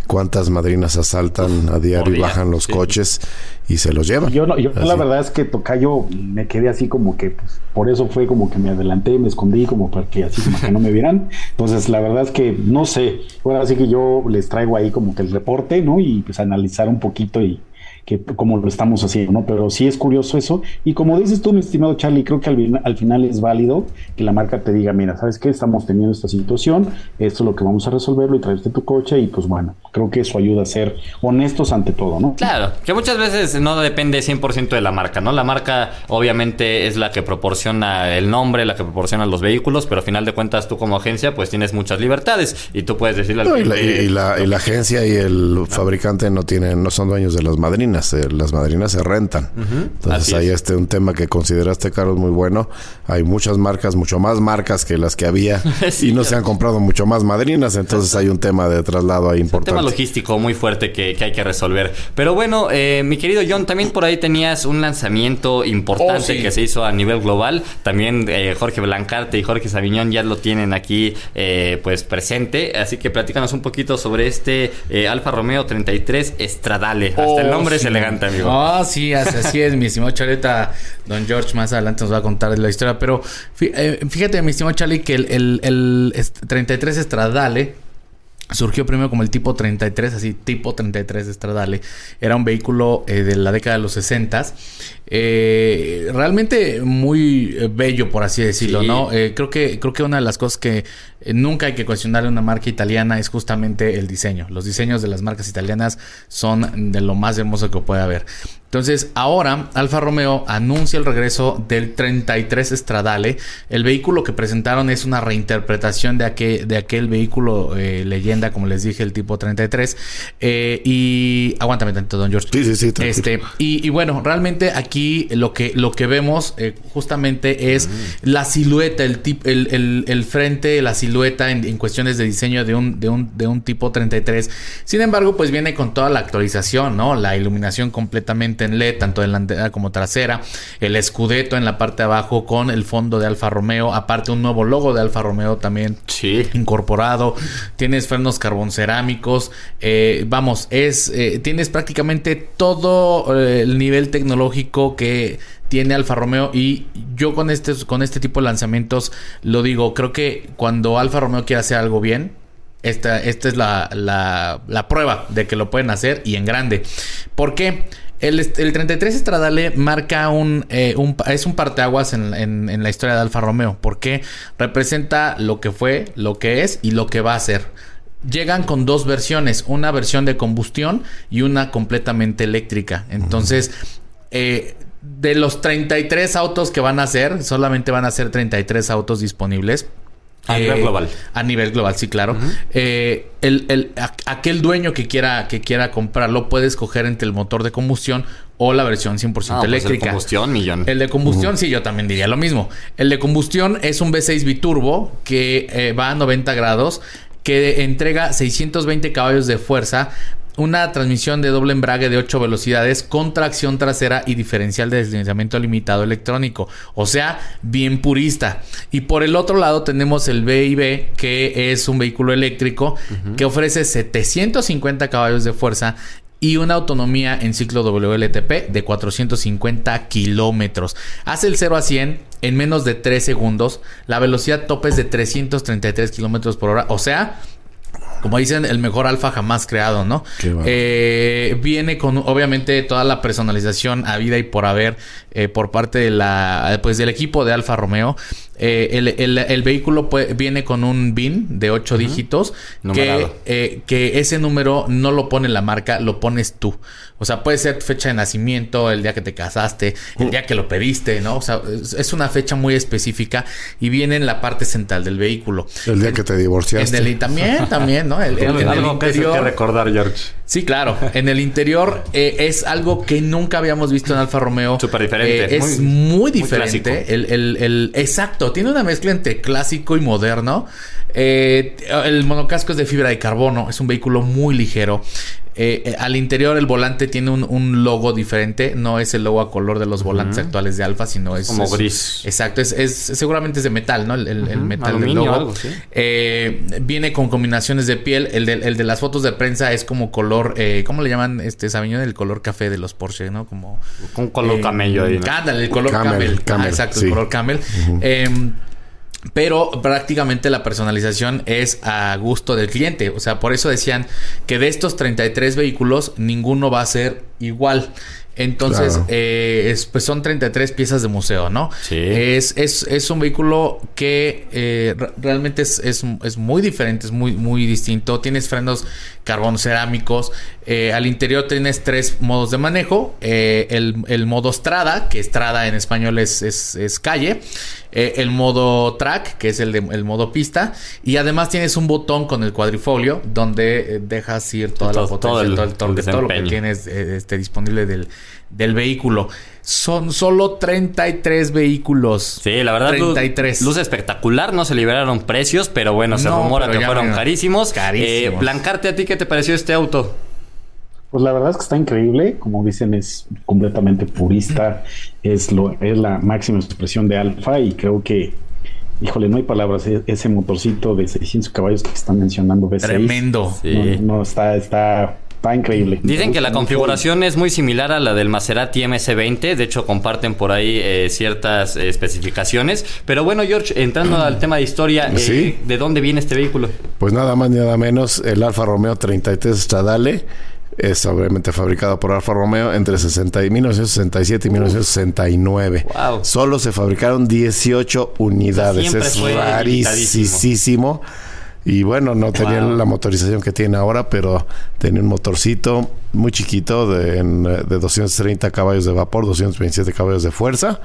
cuántas madrinas asaltan a diario y bajan los coches y se los llevan. Yo la verdad es que, tocayo, me quedé así como que, pues, por eso fue como que me adelanté, me escondí como para que así como que no me vieran. Entonces la verdad es que no sé, ahora sí que yo les traigo ahí como que el reporte, ¿no? Y pues analizar un poquito y que como lo estamos haciendo, ¿no? Pero sí es curioso eso. Y como dices tú, mi estimado Charlie, creo que al final es válido que la marca te diga, mira, ¿sabes qué? Estamos teniendo esta situación, esto es lo que vamos a resolverlo y traerte tu coche y pues bueno, creo que eso ayuda a ser honestos ante todo, ¿no? Claro, que muchas veces no depende 100% de la marca, ¿no? La marca obviamente es la que proporciona el nombre, la que proporciona los vehículos, pero al final de cuentas tú como agencia pues tienes muchas libertades y tú puedes decirle al cliente... Y la agencia y el fabricante no son dueños de las madrinas. Las madrinas se rentan. Entonces ahí un tema que consideraste, Carlos, muy bueno. Hay muchas marcas, mucho más marcas que las que había y no se han comprado mucho más madrinas. Entonces hay un tema de traslado ahí importante. Un tema logístico muy fuerte que hay que resolver. Pero bueno, mi querido John, también por ahí tenías un lanzamiento importante que se hizo a nivel global. También Jorge Blancarte y Jorge Saviñón ya lo tienen aquí pues presente. Así que platícanos un poquito sobre este Alfa Romeo 33 Stradale. Hasta el nombre es elegante, amigo. Sí, así es, mi estimado Charleta. Don George más adelante nos va a contar la historia. Pero fíjate, mi estimado Charlie, que el 33 Stradale surgió primero como el tipo 33, así, tipo 33 Stradale. Era un vehículo de la década de los 60s. Realmente muy bello, por así decirlo, ¿no? Creo que una de las cosas que nunca hay que cuestionar en una marca italiana es justamente el diseño. Los diseños de las marcas italianas son de lo más hermoso que puede haber. Entonces, ahora Alfa Romeo anuncia el regreso del 33 Stradale. El vehículo que presentaron es una reinterpretación de aquel vehículo leyenda, como les dije, el tipo 33. Y aguántame tanto, don George. Sí. Y bueno, realmente aquí lo que vemos justamente es la silueta, el frente, la silueta en cuestiones de diseño de un tipo 33. Sin embargo, pues viene con toda la actualización, ¿no? La iluminación completamente en LED, tanto delantera como trasera, el escudeto en la parte de abajo con el fondo de Alfa Romeo, aparte un nuevo logo de Alfa Romeo también incorporado. Tienes frenos carbón cerámicos, tienes prácticamente todo el nivel tecnológico que tiene Alfa Romeo. Y yo con este tipo de lanzamientos lo digo, creo que cuando Alfa Romeo quiere hacer algo bien, esta es la prueba de que lo pueden hacer, y en grande. ¿Por qué? El 33 Stradale marca es un parteaguas en la historia de Alfa Romeo, porque representa lo que fue, lo que es y lo que va a ser. Llegan con dos versiones, una versión de combustión y una completamente eléctrica. Entonces, de los 33 autos que van a hacer, solamente van a ser 33 autos disponibles. A nivel global. A nivel global, sí, claro. Aquel dueño que quiera comprarlo puede escoger entre el motor de combustión o la versión 100% eléctrica. Pues el de combustión, millón. El de combustión, sí, yo también diría lo mismo. El de combustión es un V6 biturbo que va a 90 grados, que entrega 620 caballos de fuerza, una transmisión de doble embrague de 8 velocidades con tracción trasera y diferencial de deslizamiento limitado electrónico. O sea, bien purista. Y por el otro lado tenemos el VIB, que es un vehículo eléctrico que ofrece 750 caballos de fuerza y una autonomía en ciclo WLTP de 450 kilómetros. Hace el 0 a 100 en menos de 3 segundos. La velocidad tope es de 333 kilómetros por hora. O sea, como dicen, el mejor Alfa jamás creado, ¿no? Viene con, obviamente, toda la personalización habida y por haber por parte de del equipo de Alfa Romeo. El vehículo viene con un VIN de 8 dígitos que ese número no lo pone la marca, lo pones tú. O sea, puede ser fecha de nacimiento, el día que te casaste, el día que lo pediste, ¿no? O sea, es una fecha muy específica y viene en la parte central del vehículo. El día que te divorciaste. También, ¿no? En el interior, que recordar, George. Sí, claro. En el interior es algo que nunca habíamos visto en Alfa Romeo. Súper diferente. Es muy diferente. Exacto. Tiene una mezcla entre clásico y moderno. El monocasco es de fibra de carbono. Es un vehículo muy ligero. Al interior el volante tiene un logo diferente, no es el logo a color de los volantes actuales de Alfa, sino es como gris. Exacto, seguramente es de metal, ¿no? El metal aluminio, del logo. algo, sí. Viene con combinaciones de piel. El de las fotos de prensa es como color, ¿cómo le llaman, Sabiñón? El color café de los Porsche, ¿no? Como un color camello ahí, ¿no? Ándale, el color camel. Exacto, sí. El color camel. Pero prácticamente la personalización es a gusto del cliente. O sea, por eso decían que de estos 33 vehículos, ninguno va a ser igual. Entonces, claro. Pues son 33 piezas de museo, ¿no? Sí. Es un vehículo que realmente es muy diferente, es muy distinto. Tienes frenos carbón cerámicos. Al interior tienes 3 modos de manejo. El modo Strada, que Strada en español es calle. El modo Track, que es el modo pista. Y además tienes un botón con el cuadrifolio donde dejas ir toda la potencia, todo lo que tienes disponible del vehículo. Son solo 33 vehículos. Sí, la verdad, 33. Luz espectacular. No se liberaron precios, pero bueno, se rumora que fueron carísimos. Blancarte, ¿a ti qué te pareció este auto? Pues la verdad es que está increíble. Como dicen, es completamente purista. Es la máxima expresión de Alfa y creo que, híjole, no hay palabras. Ese motorcito de 600 caballos que están mencionando V6. Tremendo. Sí. No, está increíble. Dicen que la configuración es muy similar a la del Maserati MC20. De hecho, comparten por ahí ciertas especificaciones. Pero bueno, George, entrando al tema de historia, ¿sí? ¿De dónde viene este vehículo? Pues nada más ni nada menos el Alfa Romeo 33 Stradale. Es obviamente fabricado por Alfa Romeo entre 1967 y 1969. Wow. Solo se fabricaron 18 unidades. Es rarísimo. Y bueno, no tenía la motorización que tiene ahora, pero tenía un motorcito muy chiquito de 230 caballos de vapor, 227 caballos de fuerza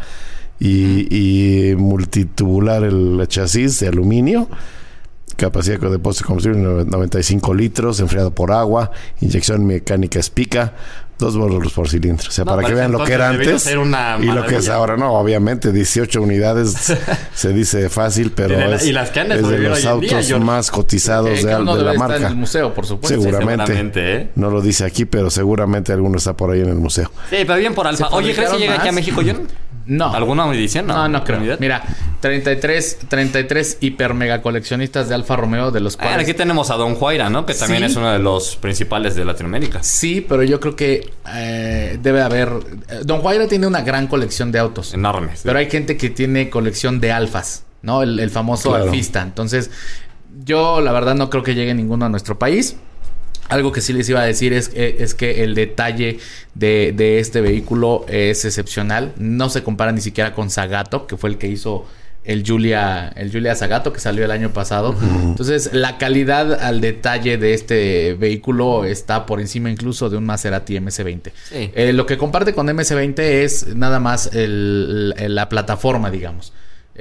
y multitubular el chasis de aluminio. Capacidad de depósito de combustible 95 litros, enfriado por agua, inyección mecánica Spica, 2 válvulas por cilindro. O sea, para que vean lo que era antes y lo que es ahora. No, obviamente 18 unidades se dice fácil, pero es de los autos más cotizados de la marca. En el museo, por supuesto. Seguramente no lo dice aquí, pero seguramente alguno está por ahí en el museo. Sí, pero bien por Alfa. Oye, ¿crees que llega aquí a México, John? No. ¿Alguna edición? No creo. Mira, 33 hiper mega coleccionistas de Alfa Romeo, de los cuales... Aquí tenemos a Don Juaira, ¿no? Que también es uno de los principales de Latinoamérica. Sí, pero yo creo que debe haber... Don Juaira tiene una gran colección de autos. Enorme. Sí. Pero hay gente que tiene colección de alfas, ¿no? El famoso alfista. Entonces, yo la verdad no creo que llegue ninguno a nuestro país. Algo que sí les iba a decir es que el detalle de este vehículo es excepcional. No se compara ni siquiera con Zagato, que fue el que hizo el Giulia Zagato, que salió el año pasado. Entonces, la calidad al detalle de este vehículo está por encima incluso de un Maserati MC20. Sí. Lo que comparte con MC20 es nada más la plataforma, digamos.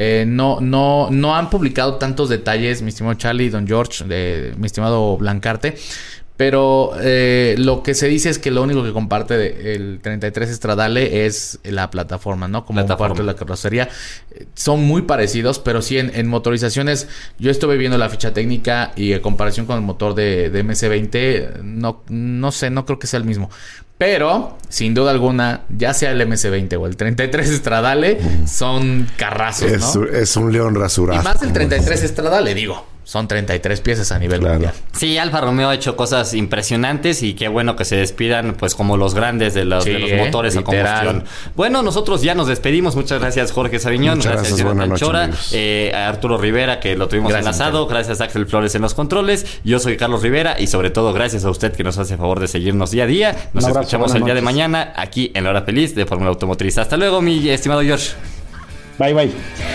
No han publicado tantos detalles, mi estimado Charlie, Don George, mi estimado Blancarte. Pero lo que se dice es que lo único que comparte el 33 Stradale es la plataforma, ¿no? Como parte de la carrocería. Son muy parecidos, pero sí en motorizaciones. Yo estuve viendo la ficha técnica y en comparación con el motor de MC20, no sé, no creo que sea el mismo. Pero, sin duda alguna, ya sea el MC20 o el 33 Stradale, son carrazos, ¿no? Es un león rasurado. Y más el 33 Stradale, digo. Son 33 piezas a nivel mundial. Sí, Alfa Romeo ha hecho cosas impresionantes y qué bueno que se despidan pues como los grandes de los motores literal. A combustión. Bueno, nosotros ya nos despedimos. Muchas gracias, Jorge Sabiñón. Gracias, Jonathan Chora. A Arturo Rivera, que lo tuvimos enlazado. Gracias, Axel Flores en los controles. Yo soy Carlos Rivera y sobre todo gracias a usted que nos hace favor de seguirnos día a día. Nos escuchamos el día de mañana aquí en La Hora Feliz de Fórmula Automotriz. Hasta luego, mi estimado George. Bye.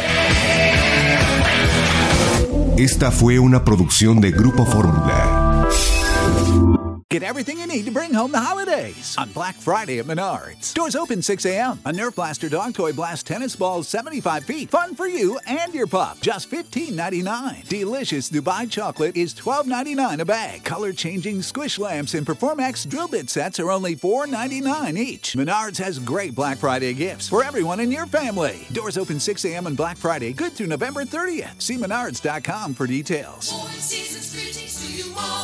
Esta fue una producción de Grupo Fórmula. Get everything you need to bring home the holidays on Black Friday at Menards. Doors open 6 a.m. A Nerf Blaster Dog Toy Blast tennis balls 75 feet. Fun for you and your pup. Just $15.99. Delicious Dubai chocolate is $12.99 a bag. Color-changing squish lamps and Performax drill bit sets are only $4.99 each. Menards has great Black Friday gifts for everyone in your family. Doors open 6 a.m. on Black Friday, good through November 30th. See menards.com for details. Season's greetings to you all.